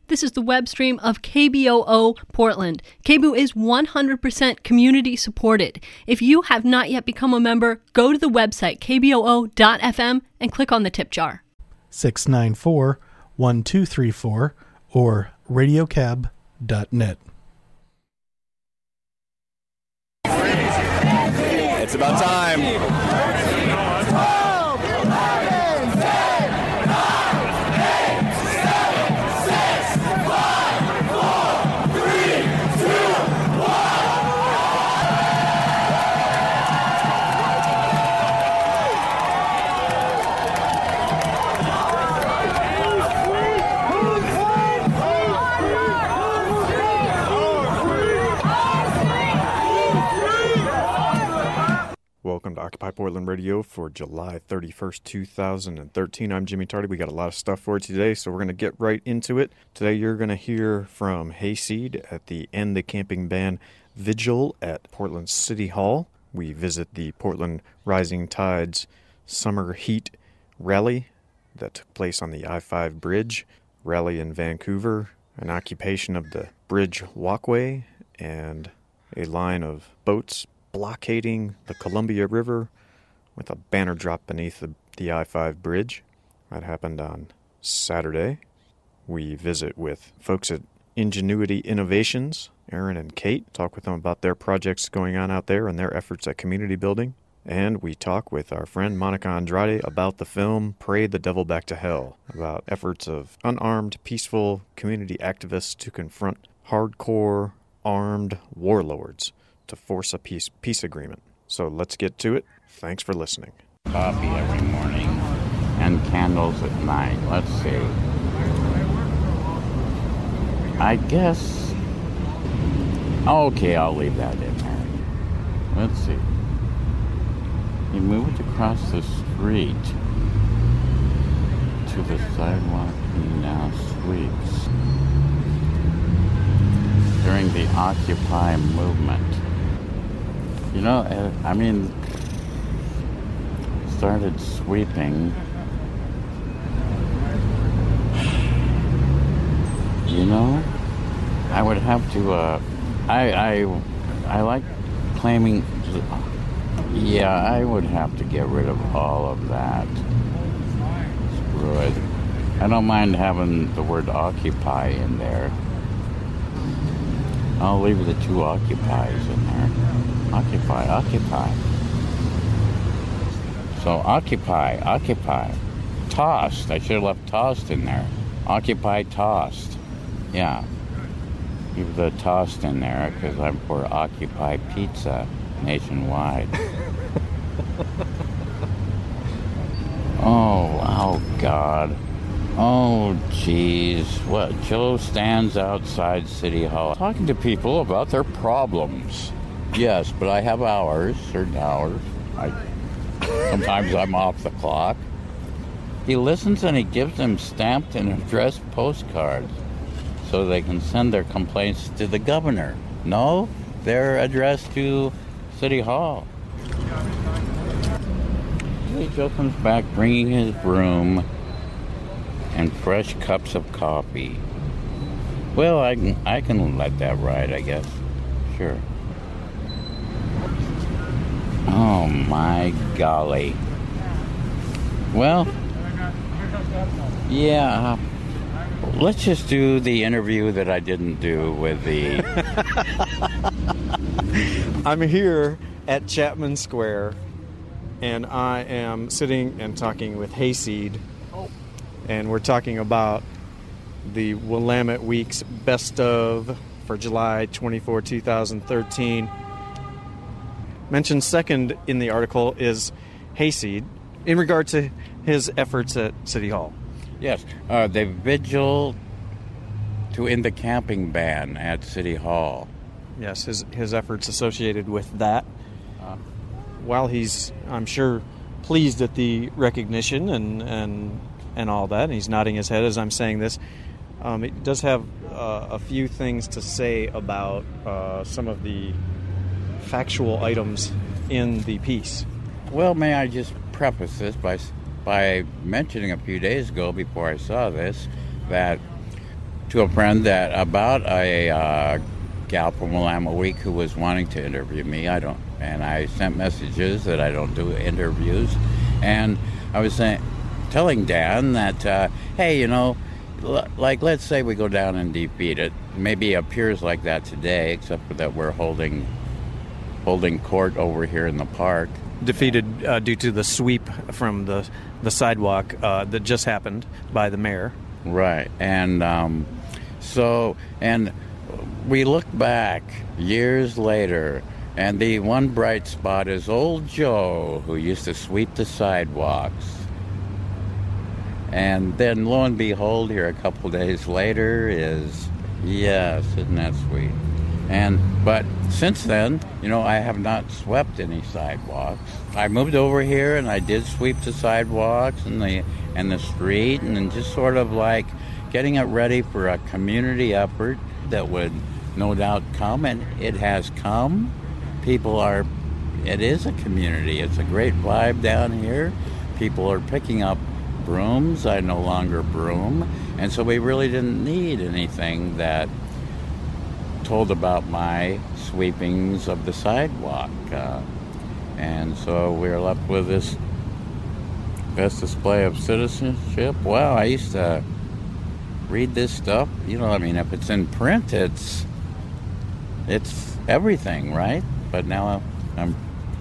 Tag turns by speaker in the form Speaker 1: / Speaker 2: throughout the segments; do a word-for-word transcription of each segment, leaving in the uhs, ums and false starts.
Speaker 1: This is the web stream of K B O O Portland. K B O O is one hundred percent community supported. If you have not yet become a member, go to the website k b o o dot f m and click on the tip jar.
Speaker 2: six nine four, one two three four or radiocab dot net.
Speaker 3: It's about time. Welcome to Occupy Portland Radio for July thirty-first, two thousand thirteen. I'm Jimmy Tardy. We got a lot of stuff for you today, so we're going to get right into it. Today you're going to hear from Hayseed at the End the Camping Ban Vigil at Portland City Hall. We visit the Portland Rising Tides Summer Heat Rally that took place on the I five bridge, rally in Vancouver, an occupation of the bridge walkway, and a line of boats blockading the Columbia River with a banner drop beneath the, the I five bridge. That happened on Saturday. We visit with folks at Ingenuity Innovations, Aaron and Kate, talk with them about their projects going on out there and their efforts at community building. And we talk with our friend Monica Andrade about the film Pray the Devil Back to Hell, about efforts of unarmed, peaceful community activists to confront hardcore, armed warlords to force a peace peace agreement. So let's get to it. Thanks for listening.
Speaker 4: Coffee every morning and candles at night. Let's see. I guess... Okay, I'll leave that in there. Let's see. He moved across the street to the sidewalk he now sweeps during the Occupy movement. You know, I mean, started sweeping. You know, I would have to, uh, I, I, I like claiming, yeah, I would have to get rid of all of that. Screw it. I don't mind having the word occupy in there. I'll leave the two occupies in there. Occupy, occupy. So occupy, occupy. Tossed. I should have left tossed in there. Occupy, tossed. Yeah. Leave the tossed in there because I'm for Occupy Pizza nationwide. Oh, oh God. Oh, geez. What? Joe stands outside City Hall talking to people about their problems. Yes, but I have hours, certain hours. I, sometimes I'm off the clock. He listens and he gives them stamped and addressed postcards so they can send their complaints to the governor. No, they're addressed to City Hall. Joe comes back bringing his broom and fresh cups of coffee. Well, I can, I can let that ride, I guess. Sure. Oh, my golly. Well, yeah, uh, let's just do the interview that I didn't do with the...
Speaker 5: I'm here at Chapman Square, and I am sitting and talking with Hayseed. And we're talking about the Willamette Week's Best Of for July twenty-fourth, twenty thirteen. Mentioned second in the article is Hayseed in regard to his efforts at City Hall.
Speaker 4: Yes, uh, the vigil to end the camping ban at City Hall.
Speaker 5: Yes, his his efforts associated with that. Uh, while he's, I'm sure, pleased at the recognition and and and all that, and he's nodding his head as I'm saying this, um, it does have uh, a few things to say about uh, some of the factual items in the piece.
Speaker 4: Well, may I just preface this by by mentioning a few days ago, before I saw this, that to a friend that about a uh, gal from Willamette Week who was wanting to interview me. I don't, and I sent messages that I don't do interviews, and I was saying, telling Dan that, uh, hey, you know, l- like let's say we go down and defeat it. Maybe it appears like that today, except for that we're holding holding court over here in the park.
Speaker 5: Defeated uh, due to the sweep from the the sidewalk uh, that just happened by the mayor.
Speaker 4: Right, and um, so, and we look back years later, and the one bright spot is old Joe, who used to sweep the sidewalks. And then, lo and behold, here a couple days later is, yes, isn't that sweet? And, but since then, you know, I have not swept any sidewalks. I moved over here and I did sweep the sidewalks and the and the street, and then just sort of like getting it ready for a community effort that would no doubt come, and it has come. People are, it is a community. It's a great vibe down here. People are picking up brooms. I no longer broom. And so we really didn't need anything that told about my sweepings of the sidewalk. Uh, and so we're left with this best display of citizenship. Wow, I used to read this stuff. You know, I mean, if it's in print, it's it's everything, right? But now I'm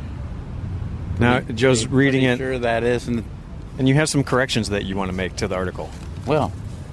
Speaker 5: Now
Speaker 4: pretty,
Speaker 5: Joe's
Speaker 4: pretty
Speaker 5: reading it,
Speaker 4: sure that isn't.
Speaker 5: and you have some corrections that you want to make to the article.
Speaker 4: Well,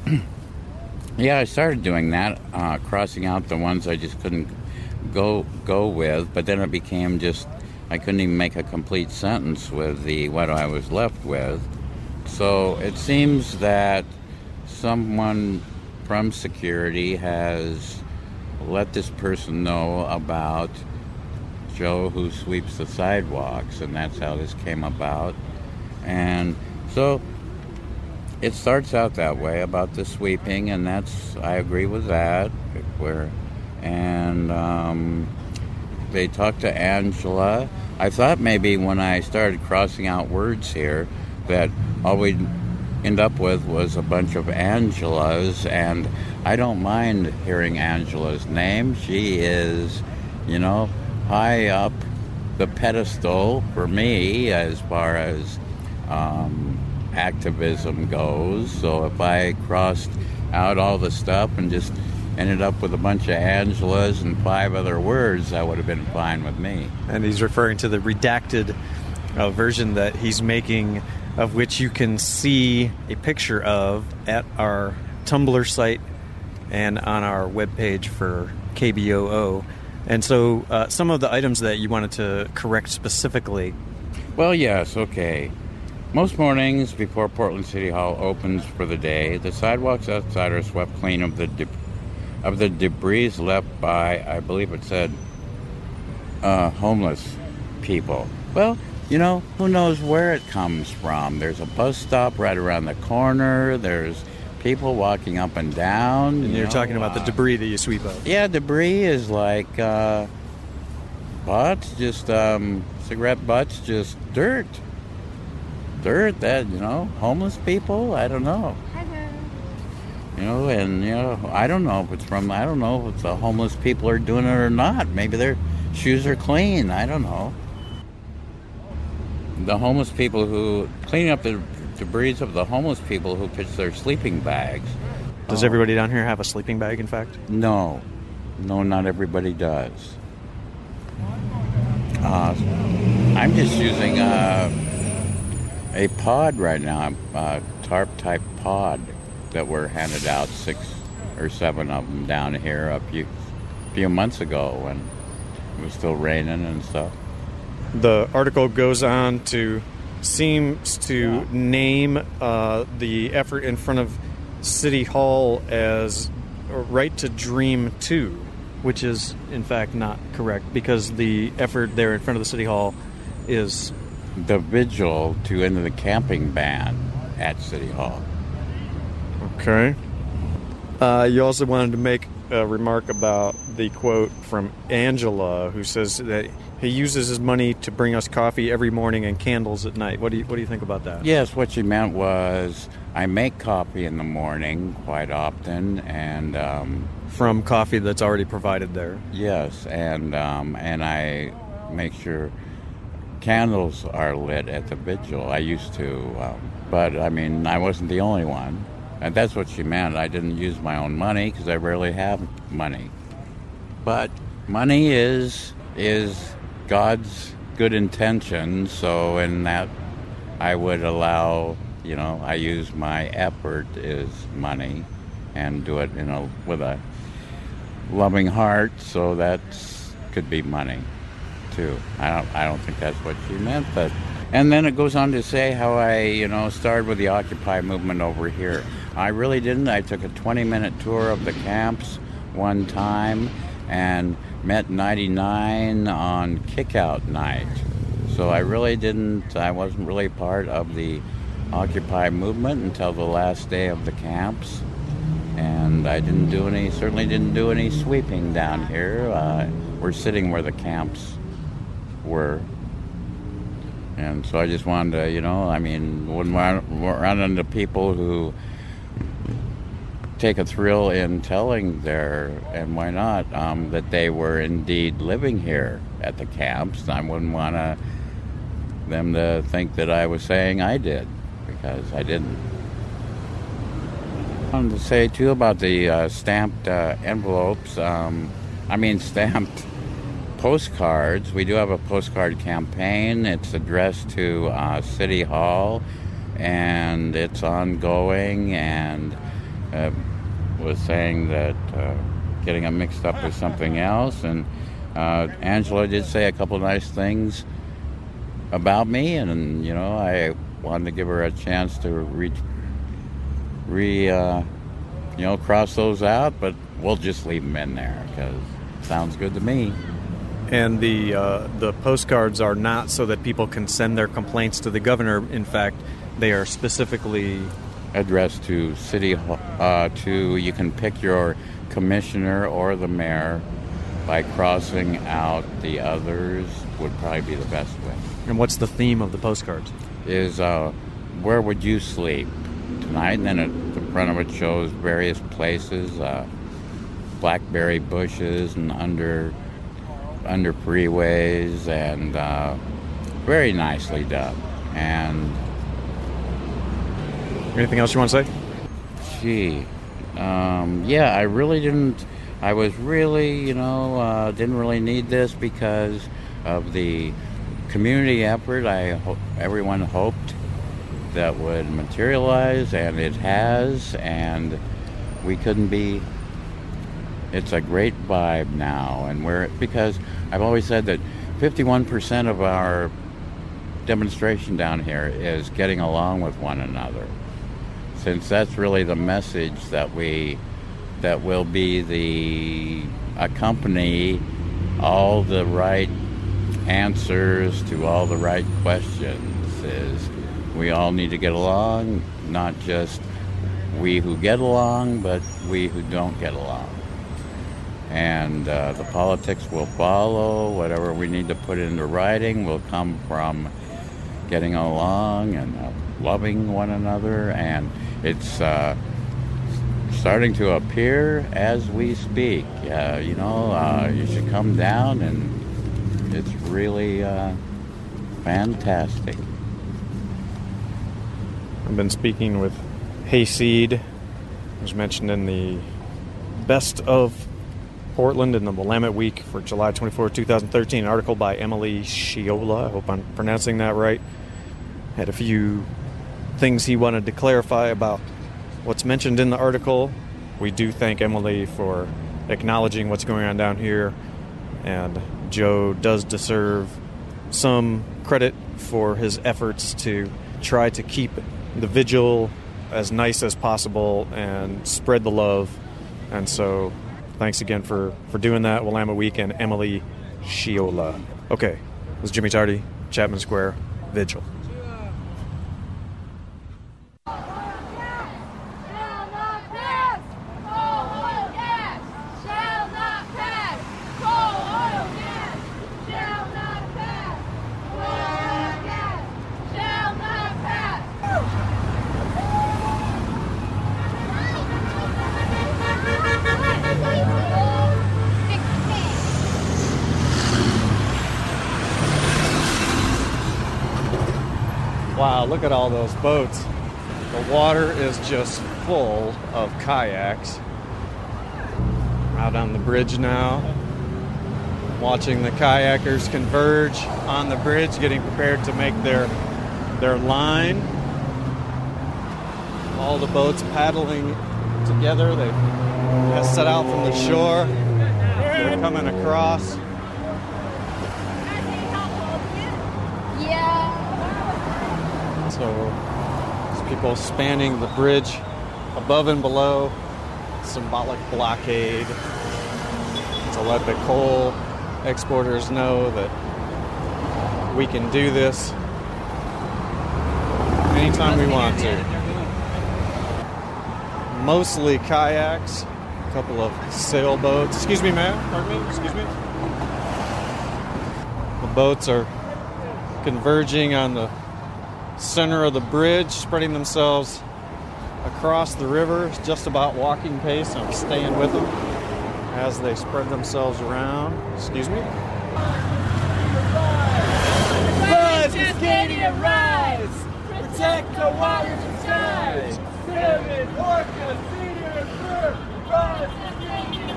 Speaker 4: yeah, I started doing that, uh, crossing out the ones I just couldn't go go with. But then it became just I couldn't even make a complete sentence with the what I was left with. So it seems that someone from security has let this person know about Joe who sweeps the sidewalks, and that's how this came about. And so it starts out that way about the sweeping, and that's I agree with that. Where and um, they talked to Angela. I thought maybe when I started crossing out words here that all we'd end up with was a bunch of Angelas, and I don't mind hearing Angela's name. She is, you know, high up the pedestal for me as far as um, activism goes. So if I crossed out all the stuff and just ended up with a bunch of Angelas and five other words, that would have been fine with me.
Speaker 5: And he's referring to the redacted uh, version that he's making, of which you can see a picture of at our Tumblr site and on our webpage for K B O O. And so uh, some of the items that you wanted to correct specifically.
Speaker 4: Well, yes, okay. Most mornings before Portland City Hall opens for the day, the sidewalks outside are swept clean of the de- of the debris left by, I believe it said, uh, homeless people. Well, you know, who knows where it comes from? There's a bus stop right around the corner. There's people walking up and down.
Speaker 5: And
Speaker 4: you
Speaker 5: you're
Speaker 4: know,
Speaker 5: talking about the
Speaker 4: uh,
Speaker 5: debris that you sweep up.
Speaker 4: Yeah, debris is like uh, butts, just um, cigarette butts, just dirt. Dirt that, you know, homeless people, I don't know. You know, and, you know, I don't know if it's from, I don't know if the homeless people are doing it or not. Maybe their shoes are clean. I don't know. The homeless people who, cleaning up the debris of the homeless people who pitch their sleeping bags.
Speaker 5: Does
Speaker 4: Oh.
Speaker 5: everybody down here have a sleeping bag, in fact?
Speaker 4: No. No, not everybody does. Uh, I'm just using uh, a pod right now, a tarp-type pod that were handed out, six or seven of them down here a few, few months ago when it was still raining and stuff.
Speaker 5: The article goes on to, seems to name uh, the effort in front of City Hall as Right to Dream two, which is in fact not correct, because the effort there in front of the City Hall is
Speaker 4: the vigil to end the camping ban at City Hall.
Speaker 5: okay. Uh, you also wanted to make a remark about the quote from Angela, who says that he uses his money to bring us coffee every morning and candles at night. What do you What do you think about that?
Speaker 4: Yes, what she meant was I make coffee in the morning quite often, and um,
Speaker 5: From coffee that's already provided there.
Speaker 4: yes, and um, and I make sure candles are lit at the vigil. I used to, um, but I mean, I wasn't the only one, and that's what she meant. I didn't use my own money because I rarely have money. But money is is God's good intention, so in that I would allow, you know, I use my effort is money and do it, you know, with a loving heart, so that could be money too. I don't I don't think that's what she meant, but and then it goes on to say how I, you know, started with the Occupy movement over here. I really didn't. I took a twenty minute tour of the camps one time and met ninety-nine on kickout night. So I really didn't, I wasn't really part of the Occupy movement until the last day of the camps. And I didn't do any, certainly didn't do any sweeping down here. Uh, we're sitting where the camps were. And so I just wanted to, you know, I mean, wouldn't run into people who take a thrill in telling their, and why not, um, that they were indeed living here at the camps. I wouldn't want to, them to think that I was saying I did, because I didn't. I wanted to say, too, about the uh, stamped uh, envelopes, um, I mean stamped postcards. We do have a postcard campaign. It's addressed to uh, City Hall, and it's ongoing, and uh, was saying that uh, getting them mixed up with something else, and uh, Angela did say a couple nice things about me, and you know, I wanted to give her a chance to re, re uh, you know, cross those out, but we'll just leave them in there because it sounds good to me.
Speaker 5: And the uh, the postcards are not so that people can send their complaints to the governor. In fact, they are specifically
Speaker 4: addressed to city, uh, to, you can pick your commissioner or the mayor by crossing out the others would probably be the best way.
Speaker 5: And what's the theme of the postcards?
Speaker 4: Is uh, where would you sleep tonight? And then at the front of it shows various places, uh, blackberry bushes and under under freeways, and uh, very nicely done. And
Speaker 5: anything else you want to say?
Speaker 4: Gee, um, yeah, I really didn't. I was really, you know, uh, didn't really need this because of the community effort. I ho- everyone hoped that would materialize, and it has. And we couldn't be. It's a great vibe now, and we're because I've always said that fifty-one percent of our demonstration down here is getting along with one another. Since that's really the message that we, that will be the, accompany all the right answers to all the right questions, is we all need to get along, not just we who get along, but we who don't get along. And uh, the politics will follow. Whatever we need to put into writing will come from getting along and uh, loving one another, and it's uh, starting to appear as we speak. Uh, you know, uh, you should come down, and it's really uh, fantastic.
Speaker 5: I've been speaking with Hayseed, was mentioned in the Best of Portland in the Willamette Week for July twenty-fourth, twenty thirteen, an article by Emily Shiola. I hope I'm pronouncing that right. Had a few things he wanted to clarify about what's mentioned in the article. We do thank Emily for acknowledging what's going on down here, and Joe does deserve some credit for his efforts to try to keep the vigil as nice as possible and spread the love. And so thanks again for, for doing that, Willamette Week and Emily Shiola. Okay, this is Jimmy Tardy, Chapman Square, Vigil. Wow, look at all those boats. The water is just full of kayaks. Out on the bridge now, watching the kayakers converge on the bridge, getting prepared to make their their line. All the boats paddling together. They have set out from the shore. They're coming across. So there's people spanning the bridge above and below. Symbolic blockade to let the coal exporters know that we can do this anytime we want to. Mostly kayaks, a couple of sailboats. Excuse me, ma'am. Pardon me. Excuse me. The boats are converging on the center of the bridge, spreading themselves across the river, just about walking pace. I'm staying with them as they spread themselves around. Excuse me.
Speaker 6: Rise, Cascadia, rise! Protect the waters and skies! Salmon, orca, cedar, and fir! Rise, Cascadia,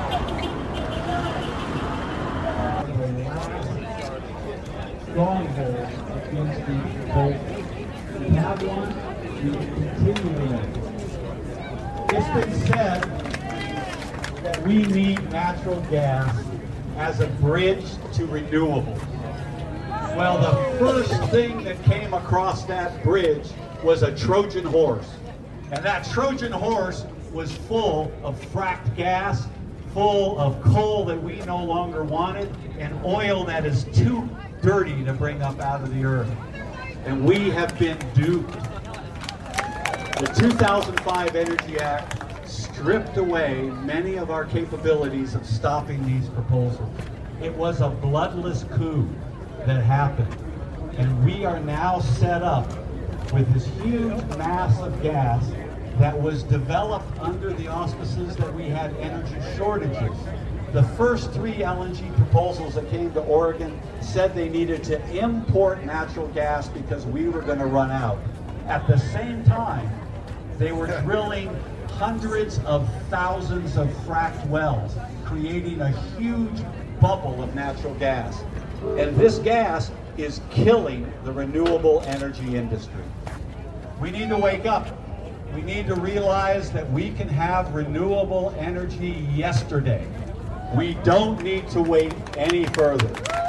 Speaker 6: rise!
Speaker 7: Stronghold against the bolt. We have one. We continue it. It's been said that we need natural gas as a bridge to renewables. Well, the first thing that came across that bridge was a Trojan horse. And that Trojan horse was full of fracked gas, full of coal that we no longer wanted, and oil that is too dirty to bring up out of the earth. And we have been duped. The two thousand five Energy Act stripped away many of our capabilities of stopping these proposals. It was a bloodless coup that happened. And we are now set up with this huge mass of gas that was developed under the auspices that we had energy shortages. The first three L N G proposals that came to Oregon said they needed to import natural gas because we were going to run out. At the same time, they were drilling hundreds of thousands of fracked wells, creating a huge bubble of natural gas. And this gas is killing the renewable energy industry. We need to wake up. We need to realize that we can have renewable energy yesterday. We don't need to wait any further.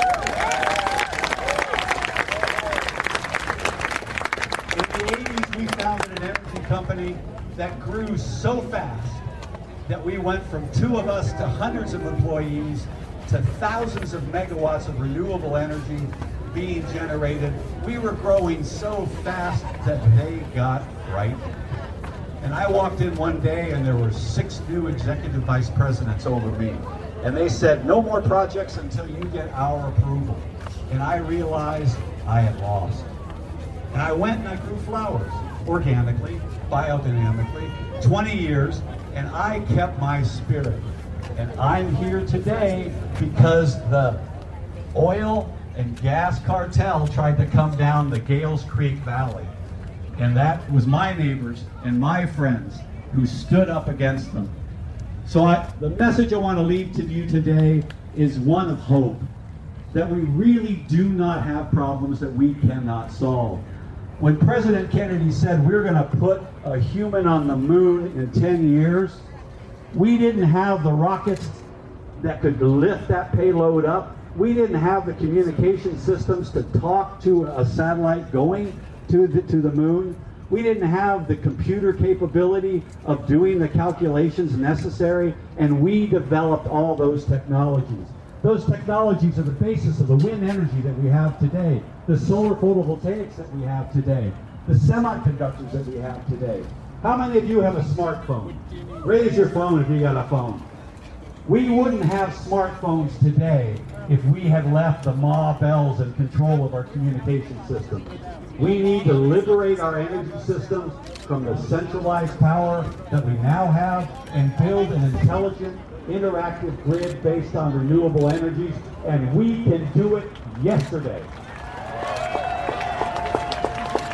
Speaker 7: In the eighties, we founded an energy company that grew so fast that we went from two of us to hundreds of employees to thousands of megawatts of renewable energy being generated. We were growing so fast that they got frightened. And I walked in one day and there were six new executive vice presidents over me. And they said, no more projects until you get our approval. And I realized I had lost. And I went and I grew flowers, organically, biodynamically, twenty years, and I kept my spirit. And I'm here today because the oil and gas cartel tried to come down the Gales Creek Valley. And that was my neighbors and my friends who stood up against them. So I, the message I want to leave to you today is one of hope, that we really do not have problems that we cannot solve. When President Kennedy said we're going to put a human on the moon in ten years, we didn't have the rockets that could lift that payload up. We didn't have the communication systems to talk to a satellite going to the, to the moon. We didn't have the computer capability of doing the calculations necessary, and we developed all those technologies. Those technologies are the basis of the wind energy that we have today, the solar photovoltaics that we have today, the semiconductors that we have today. How many of you have a smartphone? Raise your phone if you got a phone. We wouldn't have smartphones today if we had left the Ma Bells in control of our communication system. We need to liberate our energy systems from the centralized power that we now have and build an intelligent, interactive grid based on renewable energies, and we can do it yesterday.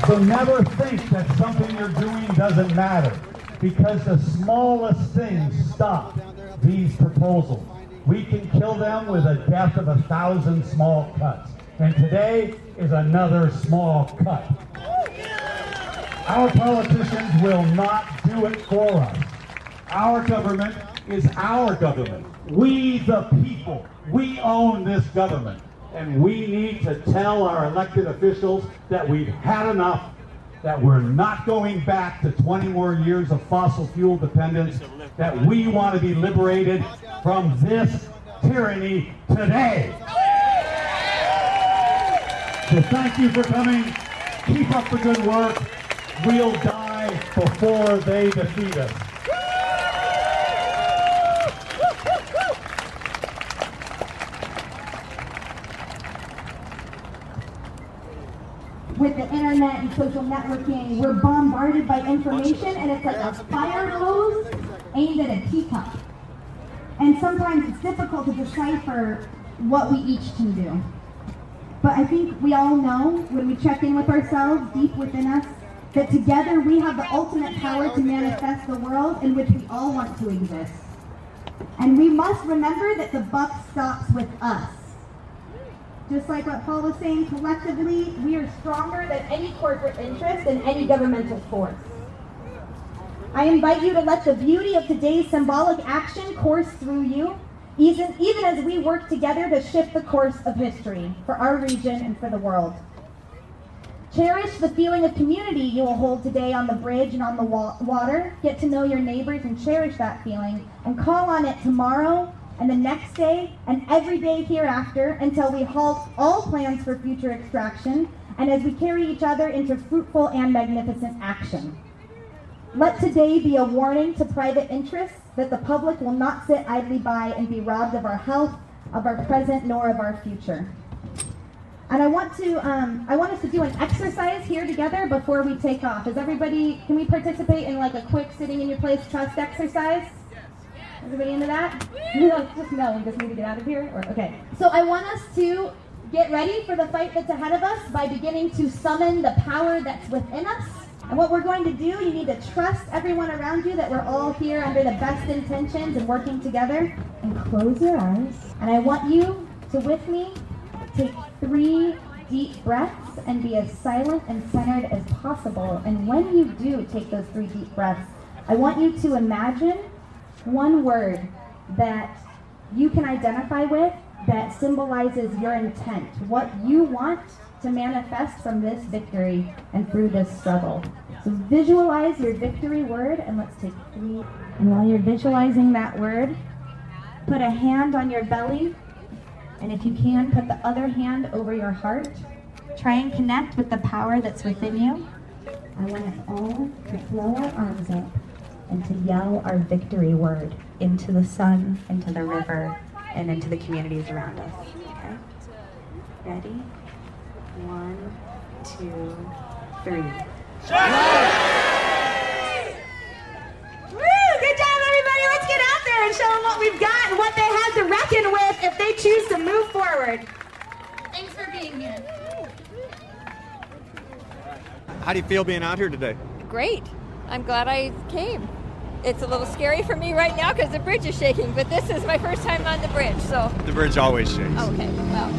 Speaker 7: So never think that something you're doing doesn't matter, because the smallest things stop these proposals. We can kill them with a death of a thousand small cuts. And today is another small cut. Our politicians will not do it for us. Our government is our government. We the people, we own this government. And we need to tell our elected officials that we've had enough, that we're not going back to twenty more years of fossil fuel dependence, that we want to be liberated from this tyranny today. So thank you for coming. Keep up the good work. We'll die before they defeat us.
Speaker 8: With the internet and social networking, we're bombarded by information, and it's like a fire hose aimed at a teacup. And sometimes it's difficult to decipher what we each can do. But I think we all know, when we check in with ourselves deep within us, that together we have the ultimate power to manifest the world in which we all want to exist. And we must remember that the buck stops with us. Just like what Paul was saying, collectively, we are stronger than any corporate interest and any governmental force. I invite you to let the beauty of today's symbolic action course through you, even, even as we work together to shift the course of history for our region and for the world. Cherish the feeling of community you will hold today on the bridge and on the wa- water. Get to know your neighbors and cherish that feeling, and call on it tomorrow and the next day and every day hereafter until we halt all plans for future extraction and as we carry each other into fruitful and magnificent action. Let today be a warning to private interests that the public will not sit idly by and be robbed of our health, of our present, nor of our future. And I want to, um, I want us to do an exercise here together before we take off. Is everybody, can we participate in like a quick sitting in your place trust exercise? Everybody into that? No, just no, we just need to get out of here? Or, okay. So I want us to get ready for the fight that's ahead of us by beginning to summon the power that's within us. And what we're going to do, you need to trust everyone around you that we're all here under the best intentions and working together. And close your eyes. And I want you to, with me, take three deep breaths and be as silent and centered as possible. And when you do take those three deep breaths, I want you to imagine one word that you can identify with that symbolizes your intent, what you want to manifest from this victory and through this struggle. So visualize your victory word, and let's take three. And while you're visualizing that word, put a hand on your belly, and if you can, put the other hand over your heart. Try and connect with the power that's within you. I want us all to throw our arms up and to yell our victory word into the sun, into the river, and into the communities around us. Okay? Ready? One, two, three. Woo! Good job, everybody. Let's get out there and show them what we've got and what they have to reckon with if they choose to move forward. Thanks for being here.
Speaker 5: How do you feel being out here today?
Speaker 9: Great. I'm glad I came. It's a little scary for me right now because the bridge is shaking, but this is my first time on the bridge, so.
Speaker 5: The bridge always shakes.
Speaker 9: Okay, well.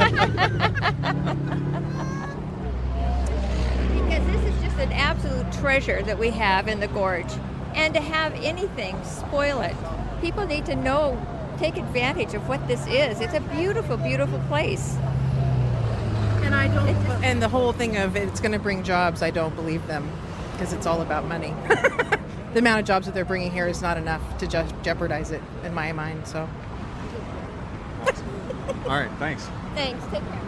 Speaker 9: Because this is just an absolute treasure that we have in the gorge. And to have anything spoil it, people need to know, take advantage of what this is. It's a beautiful, beautiful place.
Speaker 10: And I don't, and the whole thing of it's going to bring jobs, I don't believe them, because it's all about money. The amount of jobs that they're bringing here is not enough to just jeopardize it, in my mind. So.
Speaker 5: All right, thanks.
Speaker 9: Thanks. Take care.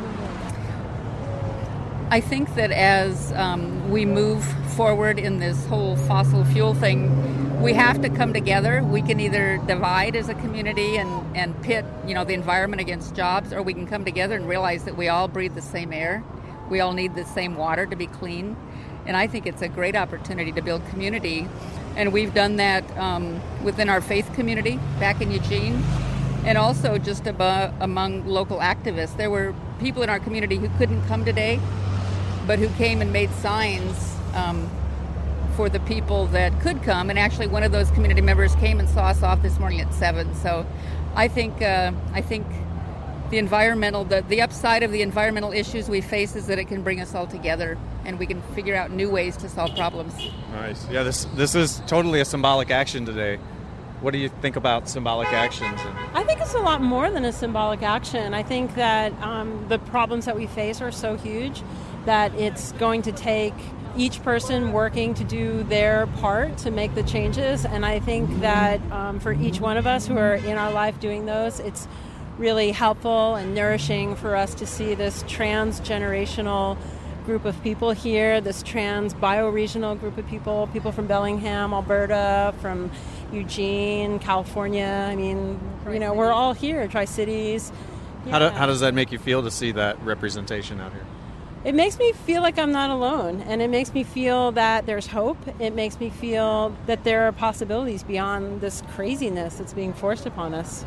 Speaker 11: I think that as um, we move forward in this whole fossil fuel thing, we have to come together. We can either divide as a community and, and pit, you know, the environment against jobs, or we can come together and realize that we all breathe the same air. We all need the same water to be clean. And I think it's a great opportunity to build community. And we've done that um, within our faith community back in Eugene, and also just about among local activists. There were people in our community who couldn't come today, but who came and made signs um, for the people that could come. And actually, one of those community members came and saw us off this morning at seven. So, I think uh, I think the environmental the, the upside of the environmental issues we face is that it can bring us all together, and we can figure out new ways to solve problems.
Speaker 5: Nice. Yeah, this this is totally a symbolic action today. What do you think about symbolic actions?
Speaker 12: I think it's a lot more than a symbolic action. I think that um, the problems that we face are so huge that it's going to take each person working to do their part to make the changes. And I think that um, for each one of us who are in our life doing those, it's really helpful and nourishing for us to see this trans-generational group of people here, this trans bioregional group of people, people from Bellingham, Alberta, from Eugene, California. I mean, you know, we're all here, Tri-Cities. Yeah.
Speaker 5: How, do, how does that make you feel to see that representation out here?
Speaker 12: It makes me feel like I'm not alone, and it makes me feel that there's hope. It makes me feel that there are possibilities beyond this craziness that's being forced upon us.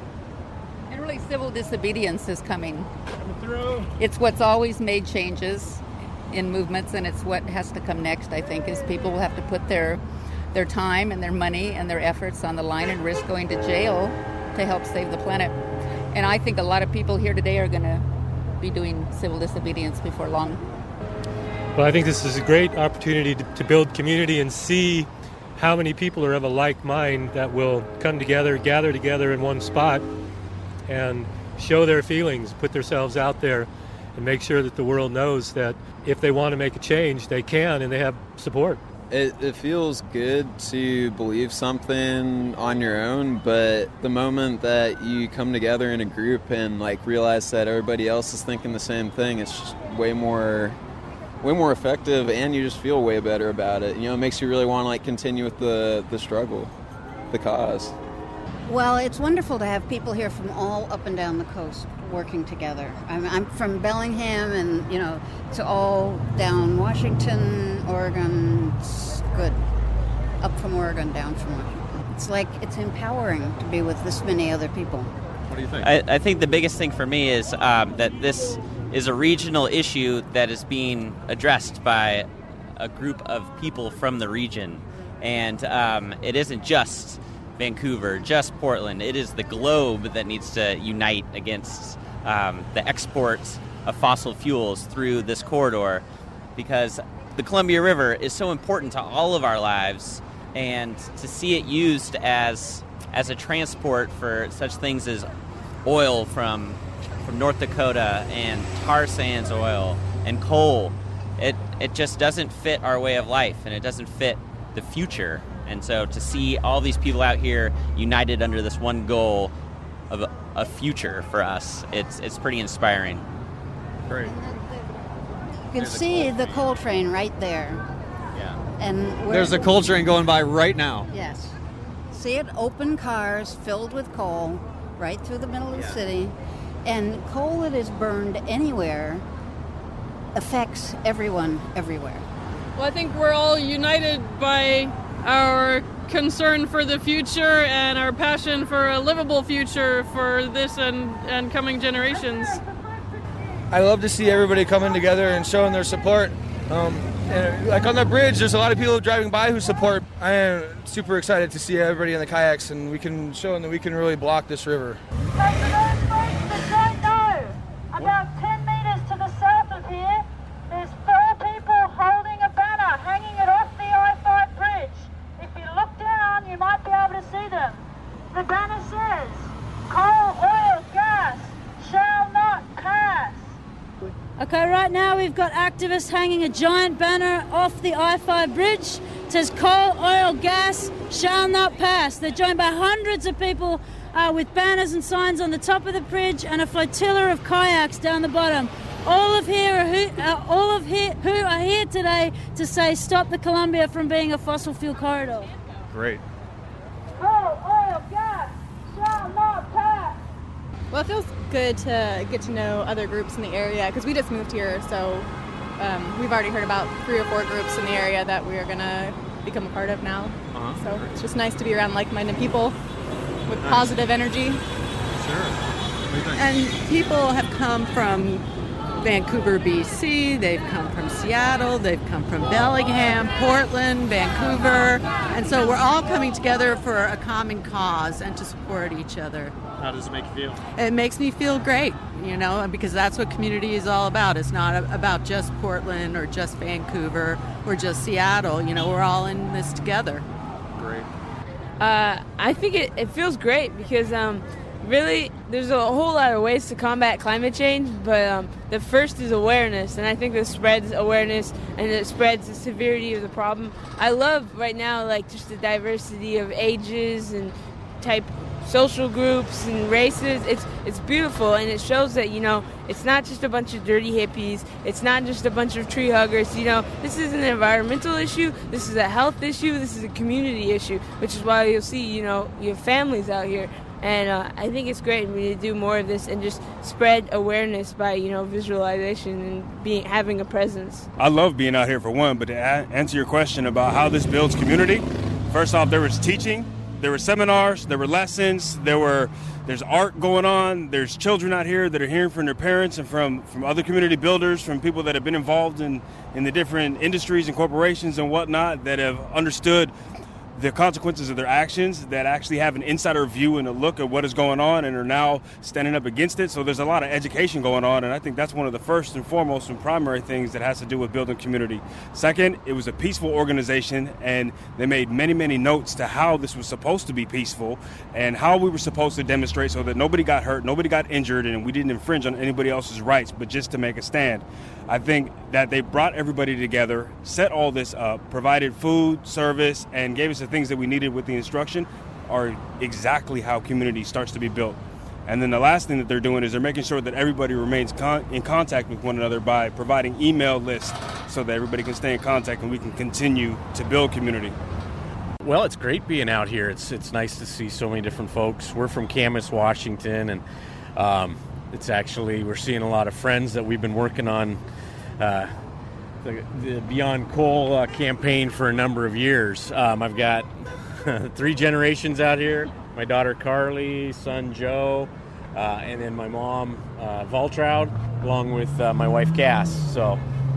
Speaker 11: And really, civil disobedience is coming. It's what's always made changes in movements, and it's what has to come next, I think, is people will have to put their their time and their money and their efforts on the line and risk going to jail to help save the planet. And I think a lot of people here today are going to be doing civil disobedience before long.
Speaker 13: Well, I think this is a great opportunity to, to build community and see how many people are of a like mind that will come together, gather together in one spot and show their feelings, put themselves out there, and make sure that the world knows that if they want to make a change, they can, and they have support.
Speaker 14: It, it feels good to believe something on your own, but the moment that you come together in a group and like realize that everybody else is thinking the same thing, it's just way more, way more effective, and you just feel way better about it. You know, it makes you really want to like continue with the the struggle, the cause.
Speaker 15: Well, it's wonderful to have people here from all up and down the coast working together. I'm, I'm from Bellingham, and, you know, to all down Washington, Oregon. It's good. Up from Oregon, down from Washington. It's like it's empowering to be with this many other people.
Speaker 5: What do you think?
Speaker 16: I, I think the biggest thing for me is um, that this is a regional issue that is being addressed by a group of people from the region. And um, it isn't just Vancouver, just Portland. It is the globe that needs to unite against um, the exports of fossil fuels through this corridor, because the Columbia River is so important to all of our lives, and to see it used as as a transport for such things as oil from from North Dakota and tar sands oil and coal, it it just doesn't fit our way of life, and it doesn't fit the future. And so to see all these people out here united under this one goal of a, a future for us, it's it's pretty inspiring.
Speaker 5: Great.
Speaker 15: You can see the coal train right there.
Speaker 5: Yeah.
Speaker 15: And we're,
Speaker 5: There's a coal train going by right now.
Speaker 15: Yes. See it? Open cars filled with coal right through the middle of the
Speaker 5: Yeah.
Speaker 15: city. And coal that is burned anywhere affects everyone everywhere.
Speaker 17: Well, I think we're all united by our concern for the future and our passion for a livable future for this and, and coming generations.
Speaker 18: I love to see everybody coming together and showing their support. Um, and like on the bridge, there's a lot of people driving by who support. I am super excited to see everybody in the kayaks, and we can show them that we can really block this river.
Speaker 19: About ten meters to the south of here, there's four people holding a banner, hanging it off the I five bridge. If you look down, you might be able to see them. The banner says, "Coal, oil, gas shall not pass."
Speaker 20: Okay, right now we've got activists hanging a giant banner off the I five bridge. It says, "Coal, oil, gas shall not pass." They're joined by hundreds of people Uh, with banners and signs on the top of the bridge and a flotilla of kayaks down the bottom. All of here are who, uh, all of here, who are here today to say stop the Columbia from being a fossil fuel corridor.
Speaker 5: Great.
Speaker 19: Coal, oil, gas shall not pass.
Speaker 21: Well, it feels good to get to know other groups in the area because we just moved here, so um, we've already heard about three or four groups in the area that we are going to become a part of now.
Speaker 5: Uh-huh.
Speaker 21: So it's just nice to be around like-minded people with positive energy.
Speaker 5: Sure. What do you think?
Speaker 22: And people have come from
Speaker 1: Vancouver, B C, they've come from Seattle, they've come from Bellingham, Portland, Vancouver, and so we're all coming together for a common cause and to support each other.
Speaker 5: How does it make you feel?
Speaker 1: It makes me feel great, you know, because that's what community is all about. It's not about just Portland or just Vancouver or just Seattle. You know, we're all in this together.
Speaker 5: Great.
Speaker 22: Uh, I think it, it feels great because um, really there's a whole lot of ways to combat climate change, but um, the first is awareness, and I think this spreads awareness and it spreads the severity of the problem. I love right now like just the diversity of ages and type social groups and races. It's it's beautiful, and it shows that, you know, it's not just a bunch of dirty hippies, it's not just a bunch of tree huggers. You know, this is an environmental issue, this is a health issue, this is a community issue, which is why you'll see, you know, your families out here. And uh, I think it's great. We need to do more of this and just spread awareness by, you know, visualization and being having a presence.
Speaker 23: I love being out here for one, but to a- answer your question about how this builds community, first off, there was teaching. There were seminars, there were lessons, there were there's art going on, there's children out here that are hearing from their parents and from, from other community builders, from people that have been involved in, in the different industries and corporations and whatnot that have understood the consequences of their actions, that actually have an insider view and a look at what is going on and are now standing up against it. So there's a lot of education going on, and I think that's one of the first and foremost and primary things that has to do with building community. Second, it was a peaceful organization, and they made many, many notes to how this was supposed to be peaceful and how we were supposed to demonstrate so that nobody got hurt, nobody got injured, and we didn't infringe on anybody else's rights, but just to make a stand. I think that they brought everybody together, set all this up, provided food, service, and gave us the things that we needed with the instruction are exactly how community starts to be built. And then the last thing that they're doing is they're making sure that everybody remains con- in contact with one another by providing email lists so that everybody can stay in contact and we can continue to build community.
Speaker 24: Well, it's great being out here. It's it's nice to see so many different folks. We're from Camas, Washington, and um, it's actually, we're seeing a lot of friends that we've been working on uh, the, the Beyond Coal uh, campaign for a number of years. Um, I've got three generations out here. My daughter Carly, son Joe, uh, and then my mom uh, Valtraud, along with uh, my wife Cass. So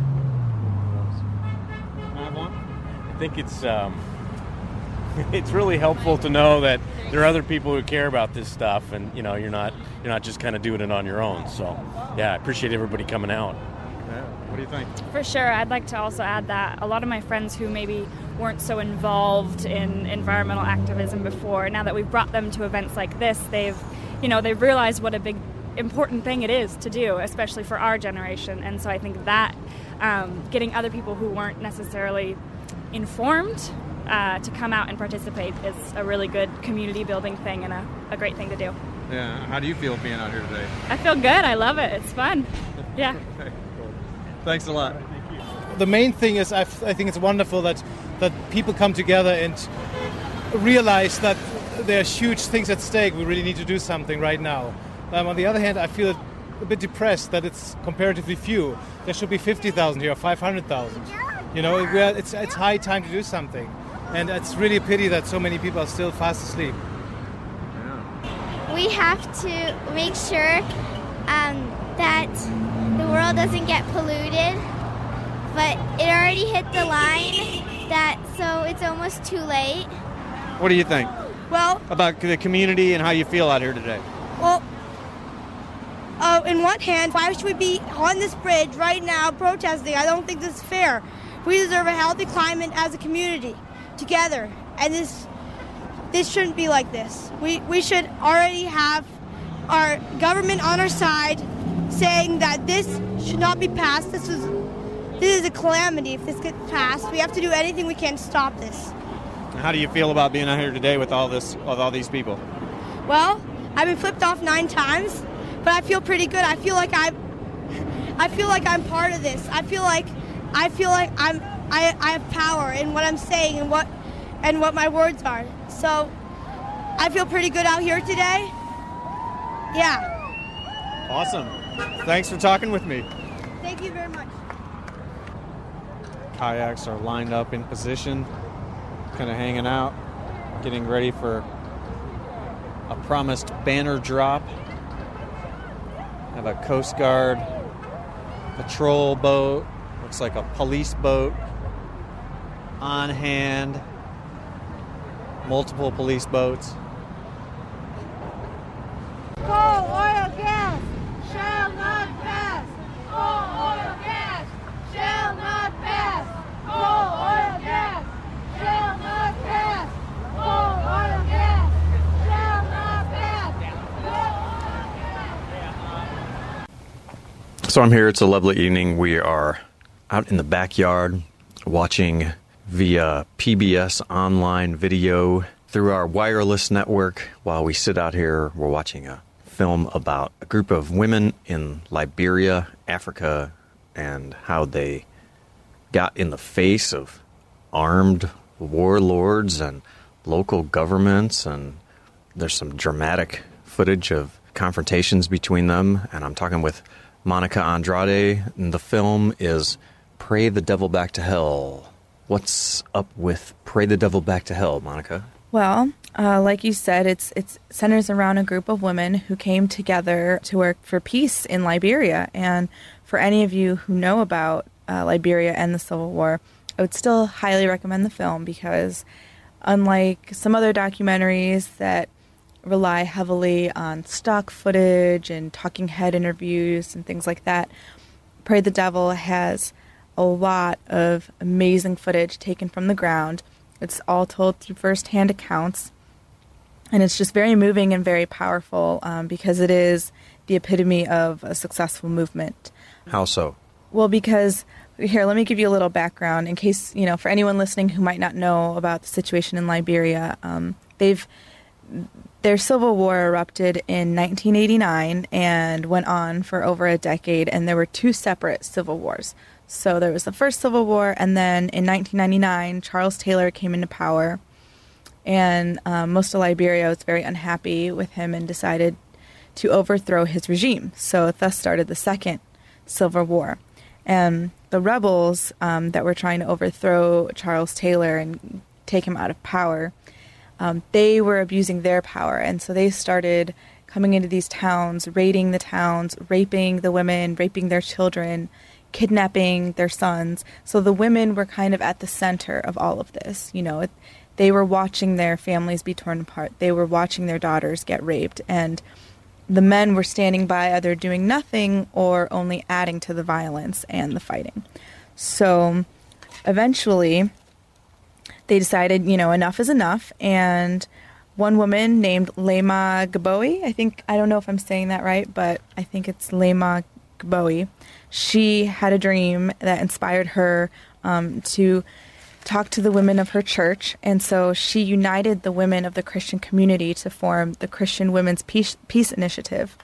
Speaker 24: I think it's um, it's really helpful to know that there are other people who care about this stuff, and you know you're not you're not just kind of doing it on your own. So yeah, I appreciate everybody coming out.
Speaker 5: Yeah. What do you think?
Speaker 25: For sure. I'd like to also add that a lot of my friends who maybe weren't so involved in environmental activism before, now that we've brought them to events like this, they've, you know, they've realized what a big important thing it is to do, especially for our generation. And so I think that um, getting other people who weren't necessarily informed uh, to come out and participate is a really good community building thing and a, a great thing to do.
Speaker 5: Yeah. How do you feel being out here today?
Speaker 25: I feel good. I love it. It's fun. Yeah.
Speaker 5: Okay, cool. Thanks a lot.
Speaker 26: The main thing is I, f- I think it's wonderful that that people come together and realize that there's huge things at stake. We really need to do something right now. Um, on the other hand, I feel a bit depressed that it's comparatively few. There should be fifty thousand here, or five hundred thousand. You know, it, it's it's high time to do something. And it's really a pity that so many people are still fast asleep.
Speaker 27: We have to make sure um, that the world doesn't get polluted, but it already hit the line, that so it's almost too late.
Speaker 5: What do you think?
Speaker 28: Well,
Speaker 5: about the community and how you feel out here today?
Speaker 28: Well, uh, in one hand, why should we be on this bridge right now protesting? I don't think this is fair. We deserve a healthy climate as a community together, and this this shouldn't be like this. We we should already have our government on our side saying that this should not be passed. This is this is a calamity if this gets passed. We have to do anything we can to stop this.
Speaker 5: How do you feel about being out here today with all this, with all these people?
Speaker 28: Well, I've been flipped off nine times, but I feel pretty good. I feel like I, I feel like I'm part of this. I feel like, I feel like I'm, I, I have power in what I'm saying and what, and what my words are. So, I feel pretty good out here today. Yeah.
Speaker 5: Awesome. Thanks for talking with me.
Speaker 28: Thank you very much.
Speaker 5: Kayaks are lined up in position, kind of hanging out, getting ready for a promised banner drop. Have a Coast Guard patrol boat, looks like a police boat on hand, multiple police boats.
Speaker 19: Coal, oil, gas shall not pass. Coal, oil, gas shall not pass. Coal, oil, gas shall not pass. Coal, oil, gas shall not pass.
Speaker 5: So I'm here. It's a lovely evening. We are out in the backyard watching via P B S online video through our wireless network. While we sit out here, we're watching a film about a group of women in Liberia, Africa, and how they got in the face of armed warlords and local governments, and there's some dramatic footage of confrontations between them. And I'm talking with Monica Andrade, and the film is Pray the Devil Back to Hell. What's up with Pray the Devil Back to Hell, Monica?
Speaker 2: Well, uh, like you said, it's it's centers around a group of women who came together to work for peace in Liberia. And for any of you who know about uh, Liberia and the Civil War, I would still highly recommend the film, because unlike some other documentaries that rely heavily on stock footage and talking head interviews and things like that, Pray the Devil has a lot of amazing footage taken from the ground. It's all told through first-hand accounts, and it's just very moving and very powerful um, because it is the epitome of a successful movement.
Speaker 5: How so?
Speaker 2: Well, because, here, let me give you a little background in case, you know, for anyone listening who might not know about the situation in Liberia. Um, they've, their civil war erupted in nineteen eighty-nine and went on for over a decade, and there were two separate civil wars. So there was the first Civil War, and then in nineteen ninety-nine, Charles Taylor came into power, and um, most of Liberia was very unhappy with him and decided to overthrow his regime. So it thus started the second Civil War. And the rebels um, that were trying to overthrow Charles Taylor and take him out of power, um, they were abusing their power, and so they started coming into these towns, raiding the towns, raping the women, raping their children, kidnapping their sons. So the women were kind of at the center of all of this. You know, it, they were watching their families be torn apart. They were watching their daughters get raped. And the men were standing by, either doing nothing or only adding to the violence and the fighting. So eventually they decided, you know, enough is enough. And one woman named Lema Gbowie, I think, I don't know if I'm saying that right, but I think it's Lema Gbowie. She had a dream that inspired her um, to talk to the women of her church, and so she united the women of the Christian community to form the Christian Women's Peace, Peace Initiative.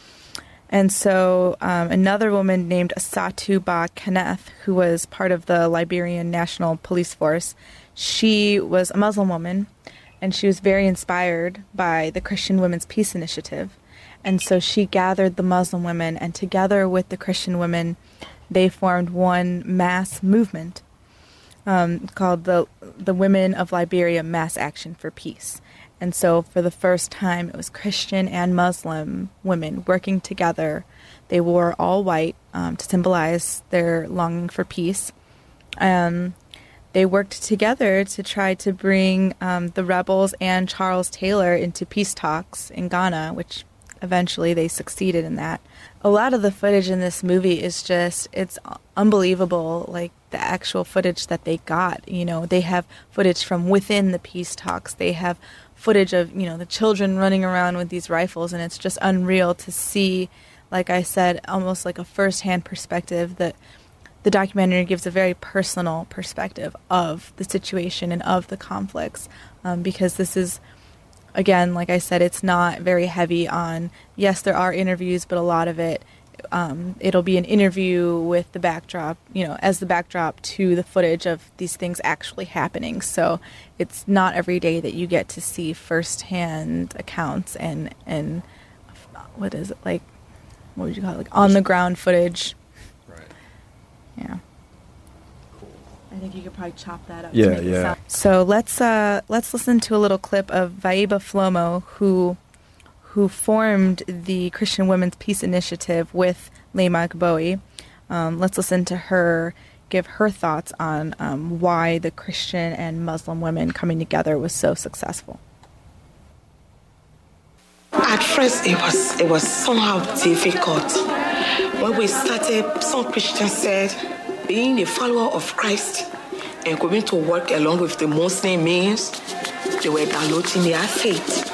Speaker 2: And so um, another woman named Asatu Ba Kenneth, who was part of the Liberian National Police Force, she was a Muslim woman, and she was very inspired by the Christian Women's Peace Initiative. And so she gathered the Muslim women, and together with the Christian women, they formed one mass movement um, called the the Women of Liberia Mass Action for Peace. And so for the first time, it was Christian and Muslim women working together. They wore all white um, to symbolize their longing for peace. Um, they worked together to try to bring um, the rebels and Charles Taylor into peace talks in Ghana, which eventually they succeeded in that. A lot of the footage in this movie is just, it's unbelievable, like the actual footage that they got. You know, they have footage from within the peace talks. They have footage of, you know, the children running around with these rifles, and it's just unreal to see, like I said, almost like a first-hand perspective. That the documentary gives a very personal perspective of the situation and of the conflicts, um, because this is, again, like I said, it's not very heavy on, yes, there are interviews, but a lot of it, um, it'll be an interview with the backdrop, you know, as the backdrop to the footage of these things actually happening. So it's not every day that you get to see firsthand accounts and, and what is it, like, what would you call it, like on-the-ground footage.
Speaker 5: Right.
Speaker 2: Yeah. I think you could probably chop that up.
Speaker 5: Yeah,
Speaker 2: to make
Speaker 5: yeah.
Speaker 2: It sound. So let's uh, let's listen to a little clip of Vaiba Flomo, who who formed the Christian Women's Peace Initiative with Lema Gbowie. Um, let's listen to her give her thoughts on um, why the Christian and Muslim women coming together was so successful.
Speaker 3: At first, it was it was somehow difficult. When we started, some Christians said, being a follower of Christ and going to work along with the Muslim means they were diluting their faith.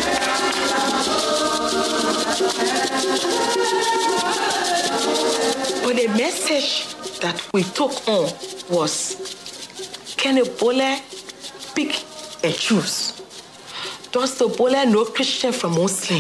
Speaker 3: But the message that we took on was, can Ebola pick and choose? Does the Ebola know Christian from Muslim?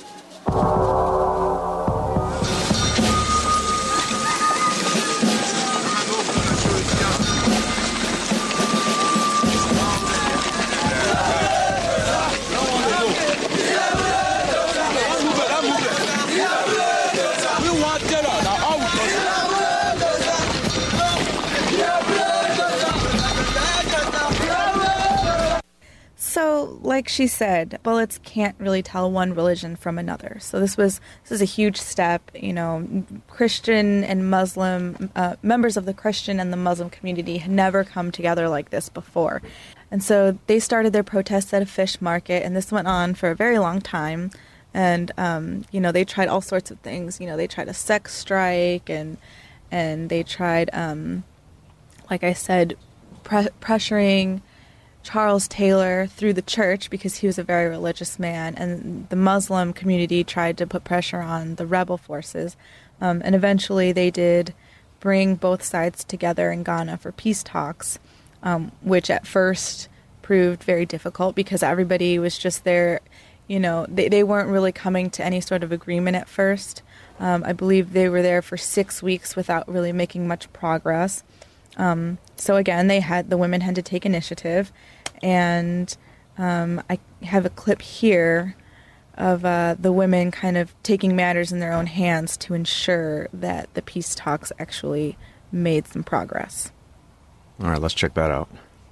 Speaker 2: So, like she said, bullets can't really tell one religion from another. So this was this is a huge step. You know, Christian and Muslim uh, members of the Christian and the Muslim community had never come together like this before, and so they started their protests at a fish market, and this went on for a very long time. And um, you know, they tried all sorts of things. You know, they tried a sex strike, and and they tried, um, like I said, pre- pressuring Charles Taylor through the church because he was a very religious man, and the Muslim community tried to put pressure on the rebel forces. Um, and eventually they did bring both sides together in Ghana for peace talks, um, which at first proved very difficult because everybody was just there. You know, they, they weren't really coming to any sort of agreement at first. Um, I believe they were there for six weeks without really making much progress. Um, so again, they had the women had to take initiative, and um, I have a clip here of uh, the women kind of taking matters in their own hands to ensure that the peace talks actually made some progress.
Speaker 5: All right, let's check that out.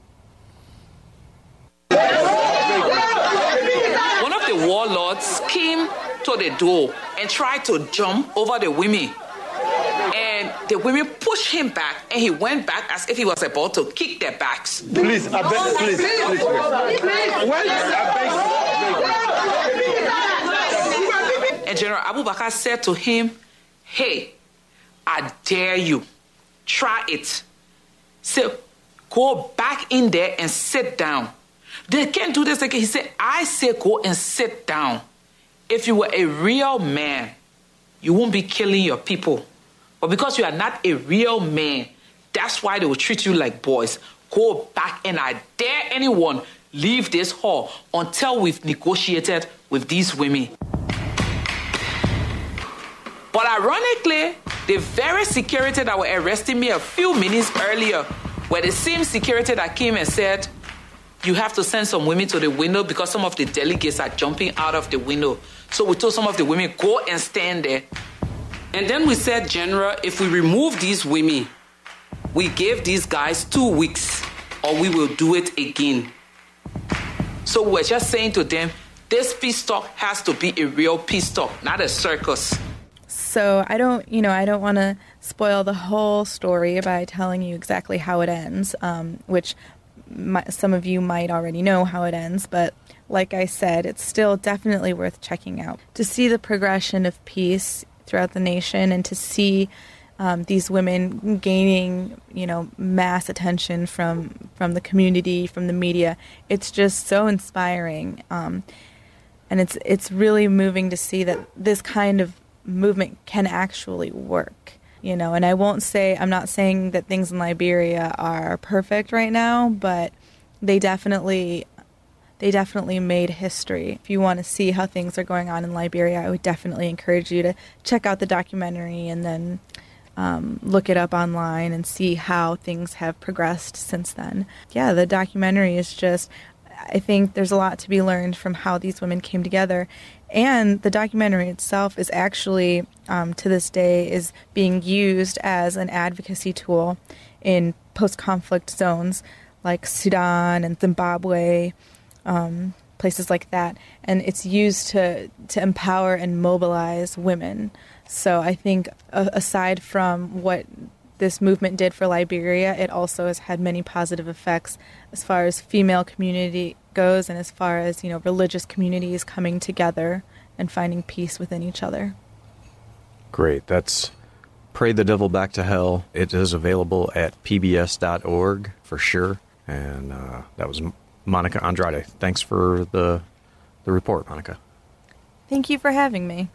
Speaker 4: One of the warlords came to the door and tried to jump over the women. And the women pushed him back, and he went back as if he was about to kick their backs.
Speaker 6: Please, I beg, please, please, please.
Speaker 4: And General Abu Bakr said to him, hey, I dare you, try it. So go back in there and sit down. They can't do this again. He said, I say go and sit down. If you were a real man, you won't be killing your people. But because you are not a real man, that's why they will treat you like boys. Go back, and I dare anyone leave this hall until we've negotiated with these women. But ironically, the very security that were arresting me a few minutes earlier were the same security that came and said, you have to send some women to the window because some of the delegates are jumping out of the window. So we told some of the women, go and stand there. And then we said, General, if we remove these women, we gave these guys two weeks or we will do it again. So we're just saying to them, this peace talk has to be a real peace talk, not a circus.
Speaker 2: So I don't, you know, I don't want to spoil the whole story by telling you exactly how it ends, um, which my, some of you might already know how it ends, but like I said, it's still definitely worth checking out. To see the progression of peace throughout the nation and to see um, these women gaining, you know, mass attention from from the community, from the media, it's just so inspiring. Um, and it's it's really moving to see that this kind of movement can actually work. You know, and I won't say, I'm not saying that things in Liberia are perfect right now, but they definitely They definitely made history. If you want to see how things are going on in Liberia, I would definitely encourage you to check out the documentary and then um, look it up online and see how things have progressed since then. Yeah, the documentary is just, I think there's a lot to be learned from how these women came together. And the documentary itself is actually, um, to this day, is being used as an advocacy tool in post-conflict zones like Sudan and Zimbabwe, Um, places like that, and it's used to to empower and mobilize women. So I think uh, aside from what this movement did for Liberia, it also has had many positive effects as far as female community goes, and as far as, you know, religious communities coming together and finding peace within each other.
Speaker 5: Great. That's Pray the Devil Back to Hell. It is available at p b s dot org for sure. And uh, that was Monica Andrade. Thanks for the the report, Monica.
Speaker 2: Thank you for having me.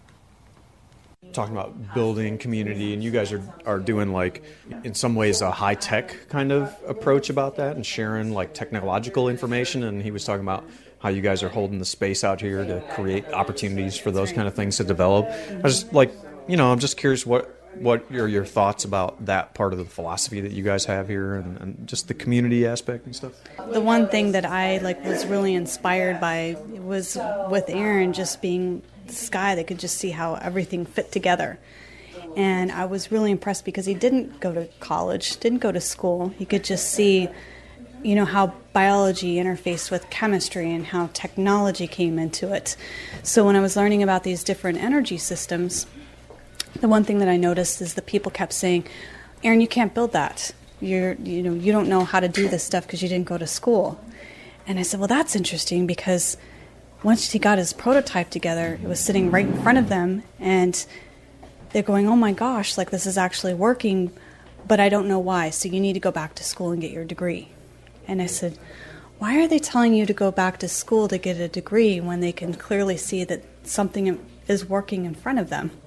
Speaker 5: Talking about building community, and you guys are, are doing, like, in some ways a high-tech kind of approach about that and sharing, like, technological information, and he was talking about how you guys are holding the space out here to create opportunities for those kind of things to develop. I was like, you know, I'm just curious what what are your thoughts about that part of the philosophy that you guys have here, and, and just the community aspect and stuff?
Speaker 7: The one thing that I like was really inspired by was with Aaron just being this guy that could just see how everything fit together. And I was really impressed because he didn't go to college, didn't go to school. He could just see, you know, how biology interfaced with chemistry and how technology came into it. So when I was learning about these different energy systems, the one thing that I noticed is that people kept saying, Aaron, you can't build that. You're, you know, you don't know how to do this stuff because you didn't go to school. And I said, well, that's interesting, because once he got his prototype together, it was sitting right in front of them, and they're going, oh my gosh, like this is actually working, but I don't know why, so you need to go back to school and get your degree. And I said, why are they telling you to go back to school to get a degree when they can clearly see that something is working in front of them?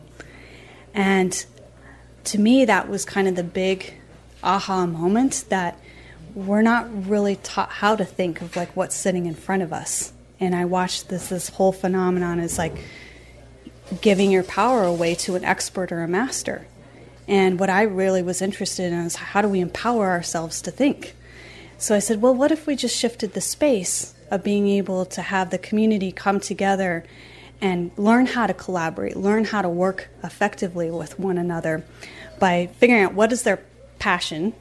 Speaker 7: And to me, that was kind of the big aha moment, that we're not really taught how to think of like what's sitting in front of us. And I watched this this whole phenomenon as like giving your power away to an expert or a master. And what I really was interested in is how do we empower ourselves to think? So I said, well, what if we just shifted the space of being able to have the community come together and learn how to collaborate, learn how to work effectively with one another by figuring out what is their passion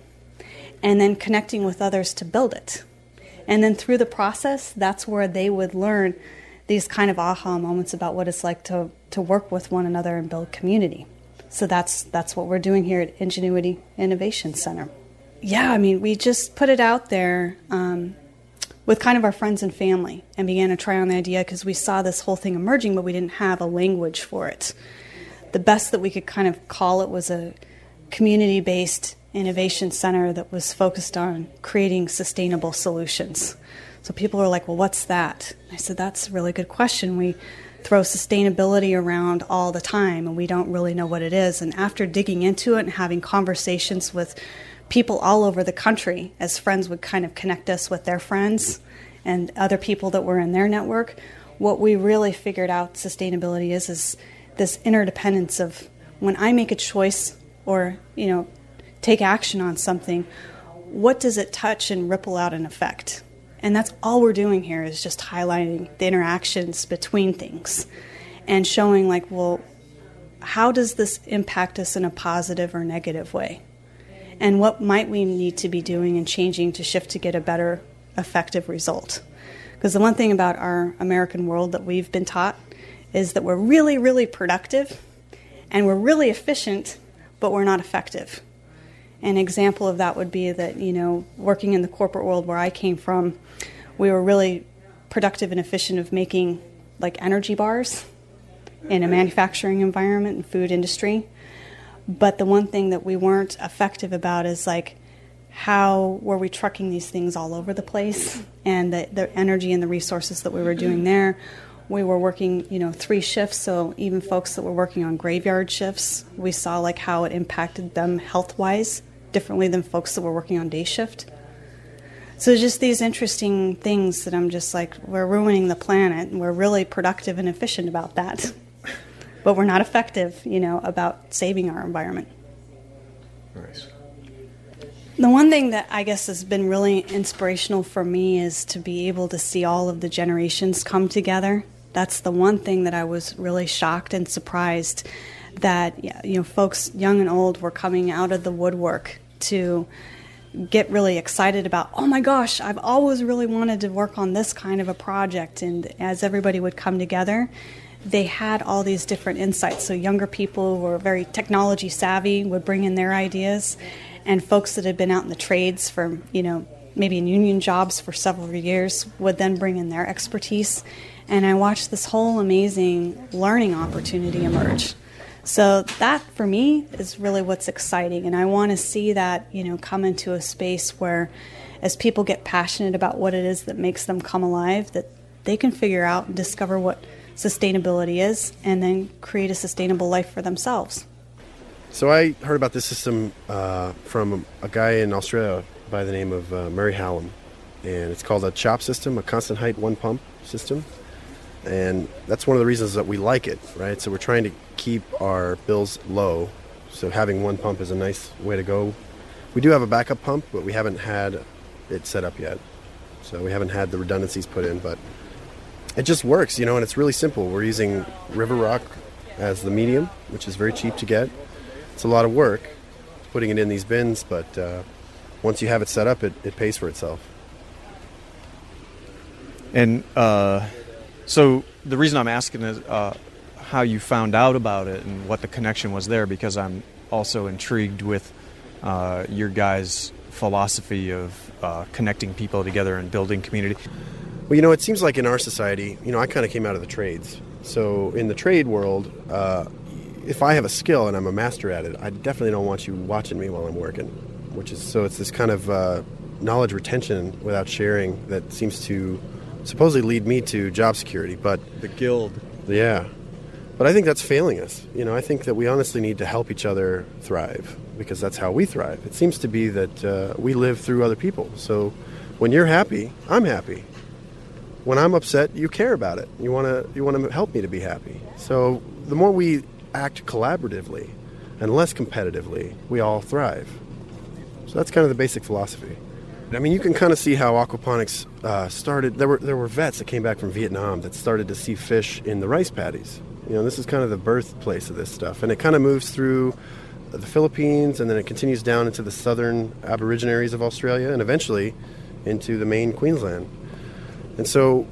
Speaker 7: and then connecting with others to build it. And then through the process, that's where they would learn these kind of aha moments about what it's like to, to work with one another and build community. So that's that's what we're doing here at Ingenuity Innovation Center. Yeah, I mean, we just put it out there um, with kind of our friends and family and began to try on the idea because we saw this whole thing emerging, but we didn't have a language for it. The best that we could kind of call it was a community-based innovation center that was focused on creating sustainable solutions. So people were like, well, what's that? I said, that's a really good question. We throw sustainability around all the time, and we don't really know what it is. And after digging into it and having conversations with people all over the country, as friends would kind of connect us with their friends and other people that were in their network, what we really figured out sustainability is, is this interdependence of when I make a choice or, you know, take action on something, what does it touch and ripple out an effect? And that's all we're doing here is just highlighting the interactions between things and showing like, well, how does this impact us in a positive or negative way? And what might we need to be doing and changing to shift to get a better, effective result? Because the one thing about our American world that we've been taught is that we're really, really productive and we're really efficient, but we're not effective. An example of that would be that, you know, working in the corporate world where I came from, we were really productive and efficient of making like energy bars in a manufacturing environment and food industry. But the one thing that we weren't effective about is like how were we trucking these things all over the place, and the, the energy and the resources that we were doing there. We were working, you know, three shifts, so even folks that were working on graveyard shifts, we saw like how it impacted them health-wise differently than folks that were working on day shift. So just these interesting things that I'm just like, we're ruining the planet, and we're really productive and efficient about that. But we're not effective, you know, about saving our environment.
Speaker 5: Nice.
Speaker 7: The one thing that I guess has been really inspirational for me is to be able to see all of the generations come together. That's the one thing that I was really shocked and surprised that, you know, folks young and old were coming out of the woodwork to get really excited about, oh my gosh, I've always really wanted to work on this kind of a project. And as everybody would come together, they had all these different insights. So younger people who were very technology savvy would bring in their ideas, and folks that had been out in the trades for, you know, maybe in union jobs for several years would then bring in their expertise. And I watched this whole amazing learning opportunity emerge. So that, for me, is really what's exciting. And I want to see that, you know, come into a space where, as people get passionate about what it is that makes them come alive, that they can figure out and discover what sustainability is and then create a sustainable life for themselves.
Speaker 8: So I heard about this system uh, from a guy in Australia by the name of uh, Murray Hallam. And it's called a CHOP system, a constant height one pump system. And that's one of the reasons that we like it, right? So we're trying to keep our bills low. So having one pump is a nice way to go. We do have a backup pump, but we haven't had it set up yet. So we haven't had the redundancies put in, but it just works, you know, and it's really simple. We're using river rock as the medium, which is very cheap to get. It's a lot of work putting it in these bins, but uh, once you have it set up, it, it pays for itself.
Speaker 5: And uh, so the reason I'm asking is uh, how you found out about it and what the connection was there, because I'm also intrigued with uh, your guys' philosophy of uh, connecting people together and building community.
Speaker 8: Well, you know, it seems like in our society, you know, I kind of came out of the trades. So in the trade world, uh, if I have a skill and I'm a master at it, I definitely don't want you watching me while I'm working, which is, so it's this kind of uh, knowledge retention without sharing that seems to supposedly lead me to job security. But
Speaker 5: the guild.
Speaker 8: Yeah. But I think that's failing us. You know, I think that we honestly need to help each other thrive, because that's how we thrive. It seems to be that uh, we live through other people. So when you're happy, I'm happy. When I'm upset, you care about it. You want to you want to help me to be happy. So the more we act collaboratively and less competitively, we all thrive. So that's kind of the basic philosophy. I mean, you can kind of see how aquaponics uh, started. There were there were vets that came back from Vietnam that started to see fish in the rice paddies. You know, this is kind of the birthplace of this stuff, and it kind of moves through the Philippines, and then it continues down into the southern aborigines of Australia, and eventually into the main Queensland. And so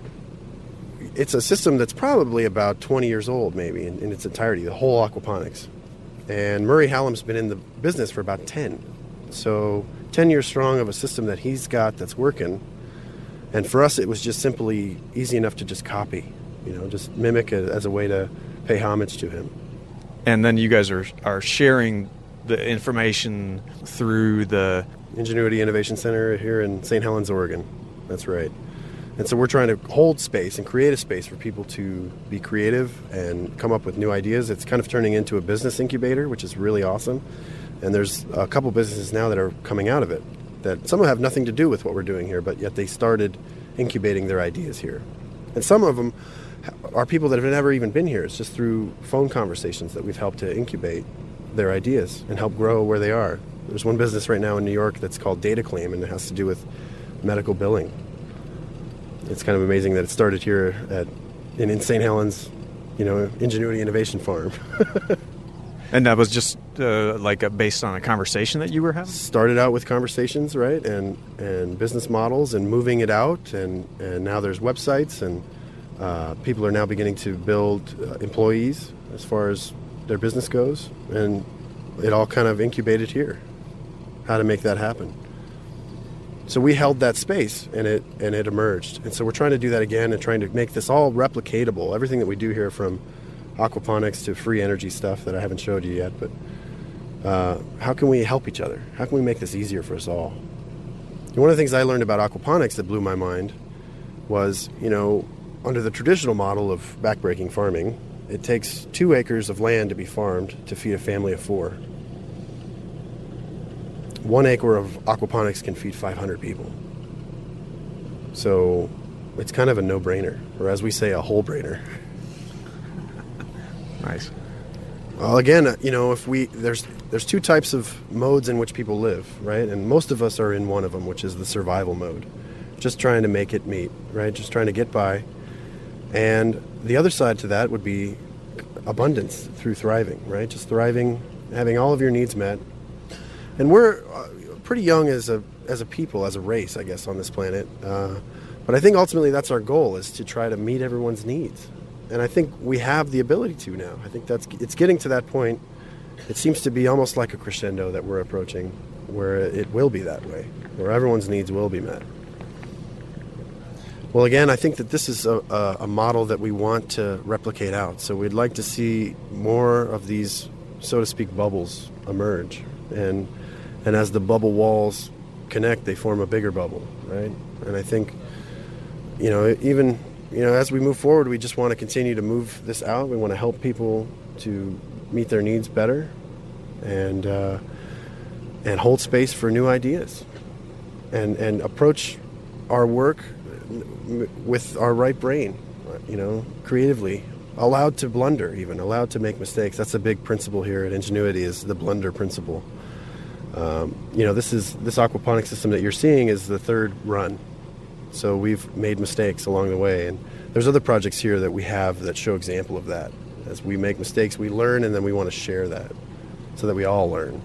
Speaker 8: it's a system that's probably about twenty years old, maybe, in, in its entirety, the whole aquaponics. And Murray Hallam's been in the business for about ten. So ten years strong of a system that he's got that's working. And for us, it was just simply easy enough to just copy, you know, just mimic it as a way to pay homage to him.
Speaker 5: And then you guys are, are sharing the information through the
Speaker 8: Ingenuity Innovation Center here in Saint Helens, Oregon. That's right. And so we're trying to hold space and create a space for people to be creative and come up with new ideas. It's kind of turning into a business incubator, which is really awesome. And there's a couple businesses now that are coming out of it that some have nothing to do with what we're doing here, but yet they started incubating their ideas here. And some of them are people that have never even been here. It's just through phone conversations that we've helped to incubate their ideas and help grow where they are. There's one business right now in New York that's called Data Claim, and it has to do with medical billing. It's kind of amazing that it started here at in, in Saint Helens, you know, Ingenuity Innovation Farm.
Speaker 5: And that was just uh, like a, based on a conversation that you were having?
Speaker 8: Started out with conversations, right, and and business models and moving it out, and, and now there's websites, and uh, people are now beginning to build uh, employees as far as their business goes, and it all kind of incubated here, how to make that happen. So we held that space, and it and it emerged. And so we're trying to do that again and trying to make this all replicatable. Everything that we do here, from aquaponics to free energy stuff that I haven't showed you yet. But uh, how can we help each other? How can we make this easier for us all? And one of the things I learned about aquaponics that blew my mind was, you know, under the traditional model of backbreaking farming, it takes two acres of land to be farmed to feed a family of four. One acre of aquaponics can feed five hundred people. So it's kind of a no-brainer, or as we say, a whole-brainer.
Speaker 5: Nice.
Speaker 8: Well, again, you know, if we there's there's two types of modes in which people live, right? And most of us are in one of them, which is the survival mode. Just trying to make it meet, right? Just trying to get by. And the other side to that would be abundance through thriving, right? Just thriving, having all of your needs met. And we're pretty young as a as a people, as a race, I guess, on this planet. Uh, but I think ultimately that's our goal, is to try to meet everyone's needs. And I think we have the ability to now. I think that's it's getting to that point. It seems to be almost like a crescendo that we're approaching, where it will be that way, where everyone's needs will be met. Well, again, I think that this is a, a, a model that we want to replicate out. So we'd like to see more of these, so to speak, bubbles emerge. And and as the bubble walls connect, they form a bigger bubble, right? And I think, you know, even, you know, as we move forward, we just want to continue to move this out. We want to help people to meet their needs better and uh, and hold space for new ideas and, and approach our work with our right brain, you know, creatively, allowed to blunder, even allowed to make mistakes. That's a big principle here at Ingenuity, is the blunder principle. Um, you know, this is this aquaponics system that you're seeing is the third run, so we've made mistakes along the way, and there's other projects here that we have that show example of that. As we make mistakes, we learn, and then we want to share that so that we all learn.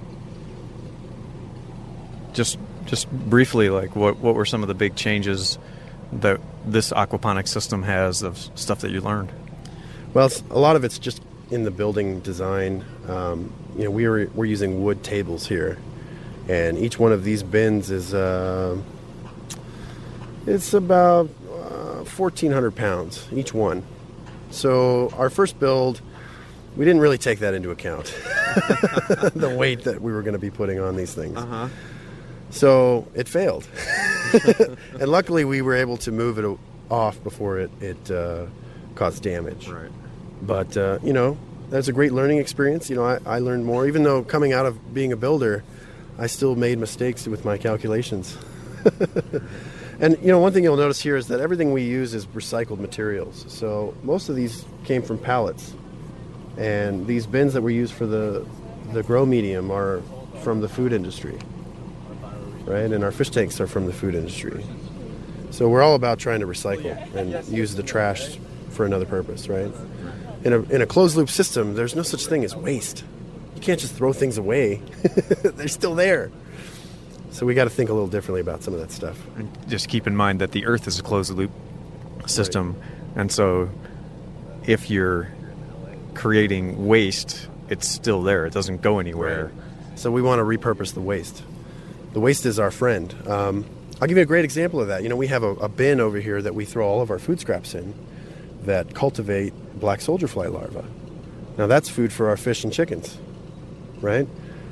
Speaker 5: Just just briefly, like what what were some of the big changes that this aquaponics system has of stuff that you learned?
Speaker 8: Well, it's, a lot of it's just in the building design. Um, you know, we were we're using wood tables here, and each one of these bins is uh, it's about uh, fourteen hundred pounds each one. So our first build, we didn't really take that into account, the weight that we were going to be putting on these things.
Speaker 5: Uh-huh.
Speaker 8: So it failed. And luckily we were able to move it off before it, it uh, caused damage.
Speaker 5: Right.
Speaker 8: But, uh, you know, that's a great learning experience. You know, I, I learned more. Even though coming out of being a builder, I still made mistakes with my calculations. And, you know, one thing you'll notice here is that everything we use is recycled materials. So most of these came from pallets. And these bins that we use for the, the grow medium are from the food industry. Right? And our fish tanks are from the food industry. So we're all about trying to recycle and use the trash for another purpose, right? In a, in a closed-loop system, there's no such thing as waste. You can't just throw things away. They're still there. So we got to think a little differently about some of that stuff.
Speaker 5: And just keep in mind that the Earth is a closed-loop system, right. And so if you're creating waste, it's still there. It doesn't go anywhere.
Speaker 8: Right. So we want to repurpose the waste. The waste is our friend. Um, I'll give you a great example of that. You know, we have a, a bin over here that we throw all of our food scraps in that cultivate black soldier fly larvae. Now that's food for our fish and chickens, right?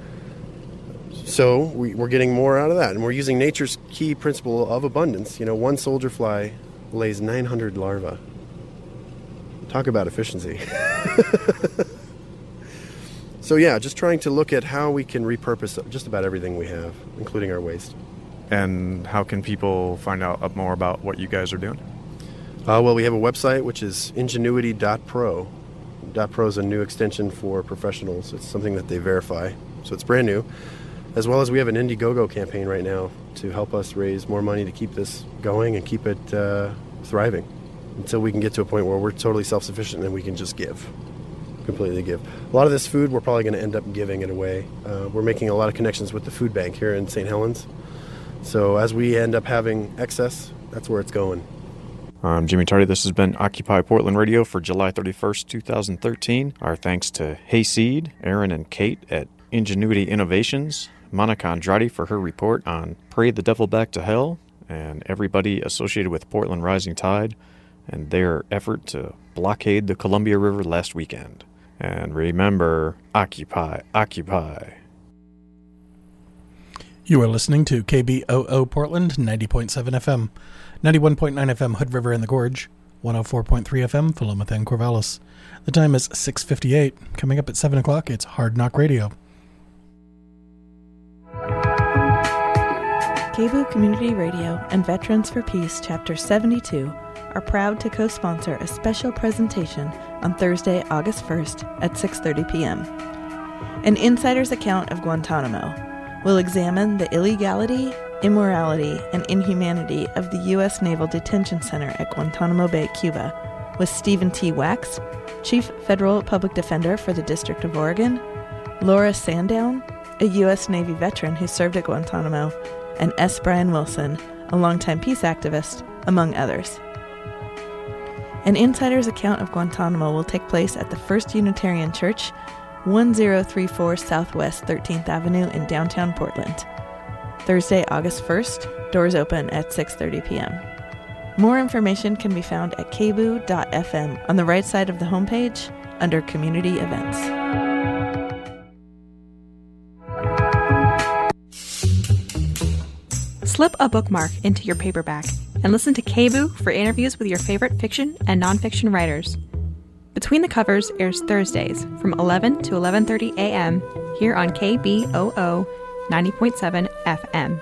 Speaker 8: So we, we're getting more out of that, and we're using nature's key principle of abundance. You know, one soldier fly lays nine hundred larvae. Talk about efficiency. So yeah, just trying to look at how we can repurpose just about everything we have, including our waste.
Speaker 5: And how can people find out more about what you guys are doing?
Speaker 8: Uh, well, we have a website, which is ingenuity dot pro. .pro is a new extension for professionals. It's something that they verify, so it's brand new. As well as we have an Indiegogo campaign right now to help us raise more money to keep this going and keep it uh, thriving until we can get to a point where we're totally self-sufficient and we can just give. Completely give. A lot of this food, we're probably going to end up giving it away. Uh, we're making a lot of connections with the food bank here in Saint Helens. So as we end up having excess, that's where it's going.
Speaker 5: I'm Jimmy Tardy. This has been Occupy Portland Radio for July thirty-first, twenty thirteen. Our thanks to Hayseed, Aaron, and Kate at Ingenuity Innovations, Monica Andrade for her report on Parade the Devil Back to Hell, and everybody associated with Portland Rising Tide and their effort to blockade the Columbia River last weekend. And remember, occupy, occupy.
Speaker 9: You are listening to K B O O Portland, ninety point seven F M, ninety-one point nine F M Hood River and the Gorge, one oh four point three F M Philomath and Corvallis. The time is six fifty-eight. Coming up at seven o'clock, it's Hard Knock Radio.
Speaker 2: K B O O Community Radio and Veterans for Peace Chapter seventy-two are proud to co-sponsor a special presentation on Thursday, August first at six thirty p.m. An insider's account of Guantanamo will examine the illegality, immorality, and inhumanity of the U S Naval Detention Center at Guantanamo Bay, Cuba, with Stephen T. Wax, Chief Federal Public Defender for the District of Oregon, Laura Sandown, a U S Navy veteran who served at Guantanamo, and S. Brian Wilson, a longtime peace activist, among others. An insider's account of Guantanamo will take place at the First Unitarian Church, one thousand thirty-four Southwest thirteenth Avenue in downtown Portland. Thursday, August first, doors open at six thirty p.m. More information can be found at k b o dot f m on the right side of the homepage under Community Events.
Speaker 10: Slip a bookmark into your paperback and listen to K B O for interviews with your favorite fiction and nonfiction writers. Between the Covers airs Thursdays from eleven to eleven thirty a.m. here on K B O O ninety point seven F M.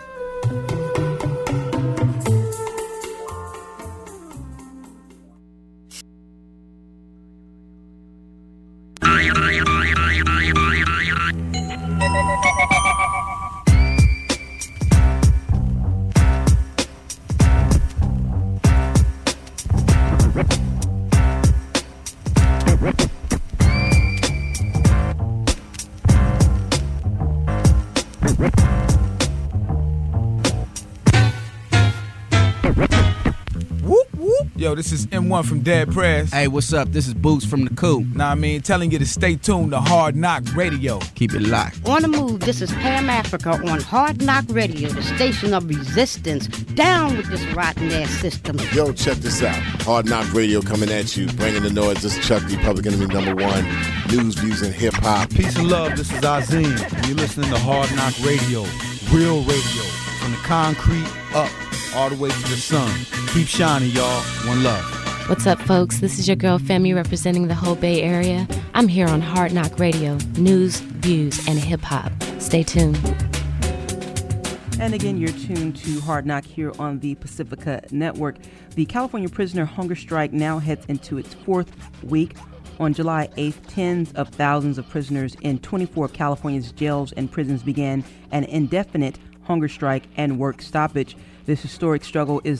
Speaker 11: Yo, this is M one from Dead Press.
Speaker 12: Hey, what's up? This is Boots from The Coop.
Speaker 11: Nah, I mean, telling you to stay tuned to Hard Knock Radio.
Speaker 12: Keep it locked.
Speaker 13: On the move, this is Pam Africa on Hard Knock Radio, the station of resistance. Down with this rotten-ass system.
Speaker 14: Yo, check this out. Hard Knock Radio coming at you, bringing the noise. This is Chuck D, Public Enemy number one. News, views, and hip-hop.
Speaker 11: Peace and love, this is Azim. And you're listening to Hard Knock Radio. Real radio. From the concrete up, all the way to the sun. Keep shining, y'all. One love.
Speaker 15: What's up, folks? This is your girl, Femi, representing the whole Bay Area. I'm here on Hard Knock Radio. News, views, and hip-hop. Stay tuned.
Speaker 16: And again, you're tuned to Hard Knock here on the Pacifica Network. The California prisoner hunger strike now heads into its fourth week. On July eighth, tens of thousands of prisoners in twenty-four of California's jails and prisons began an indefinite hunger strike and work stoppage. This historic struggle is